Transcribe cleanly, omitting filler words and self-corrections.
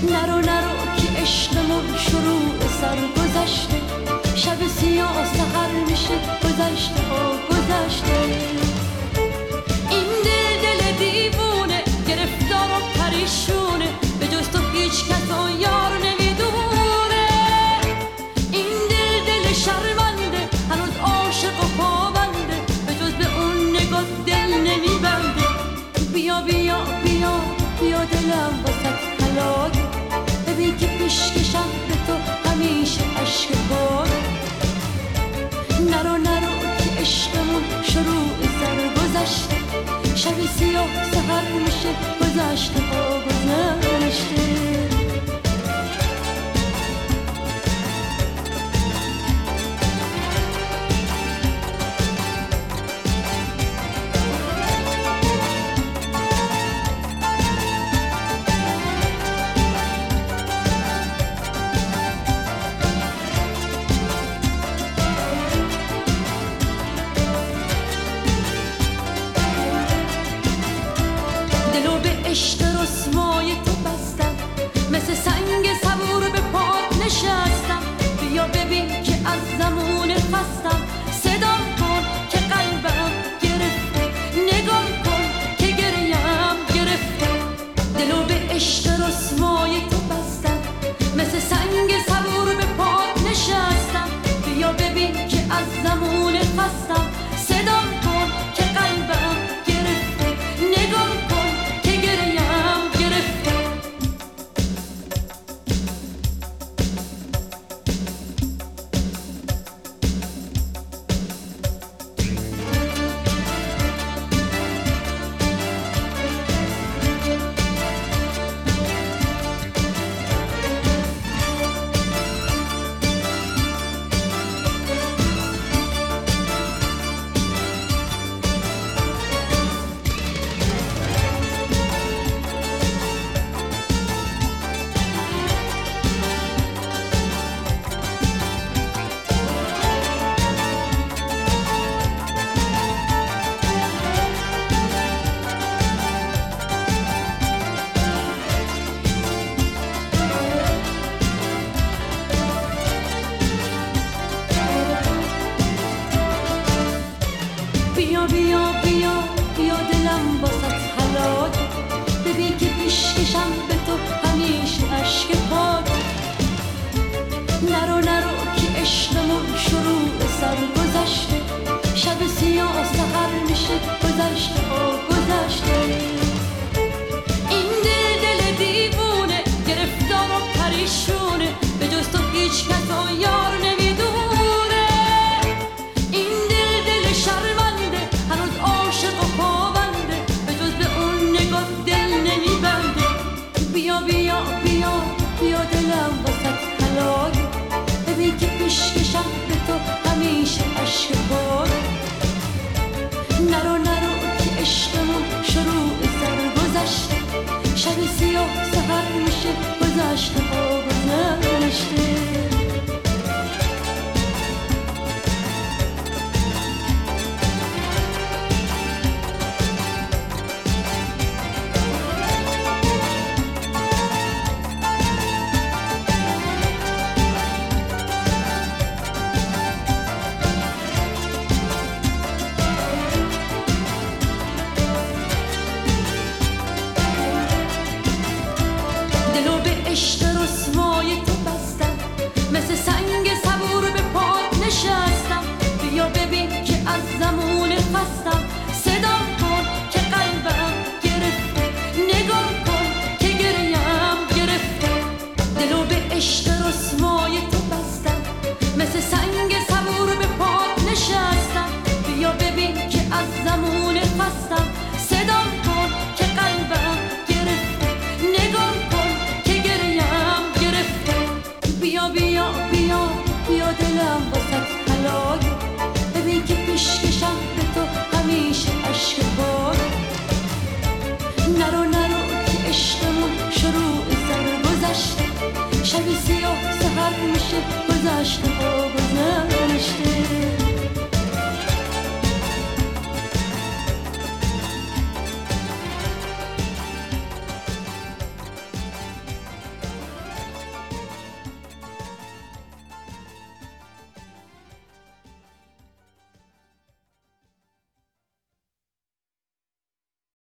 نرو نرو که عشقمون شروع سر گذشته، شب سیاه سحر میشه گذشته ها گذشته. این دل دیوونه گرفتار و پریشونه، به جز تو هیچ کس و یار نمیدونه. این دل شرمنده هنوز عاشق و پابنده، به جز به اون نگاه دل نمیبنده. بیا بیا بیا بیا دلم واسه حلاله، ببین که پیشکشم به تو همیشه عشق باره. نرو نرو که عشقمون شروع سر گذشته، شب سیاه سحر میشه گذشته ها گذشته. دلو به عشق رسوای تو بستم، مثل سنگ صبور به پات نشستم. بیا ببین که از زمون خستم، صدا کن که قلبم گرفته، نگاه کن که گریم گرفته. دلو به عشق رسوای تو بستم، مثل سنگ صبور به پات نشستم. بیا ببین که از زمون خستم، صدا کن که قلبم گرفته، نگاه کن که گریم گرفته. بیا بیا بیا بیا دلم واسه حلاله، ببین که پیشکشم به تو همیشه عشق پاک. نرو نرو که عشقمون شروع سر گذشته، شب سیاه سحر میشه گذشته ها گذشته. این دل دیوونه گرفتار و پریشونه، به جز تو هیچ کس و یار نمیدونه. این دل شرمنده هنوز عاشق و پابنده، به جز به اون نگاه دل نمیبنده. بیا بیا بیا بیا دلم واسه حلاله، ببین که پیشکشم به تو همیشه عشق باره. نرو نرو که عشقمون شروع سر گذشته، شب سیاه سحر میشه گذشته ها گذشته. دلو به عشق رسوای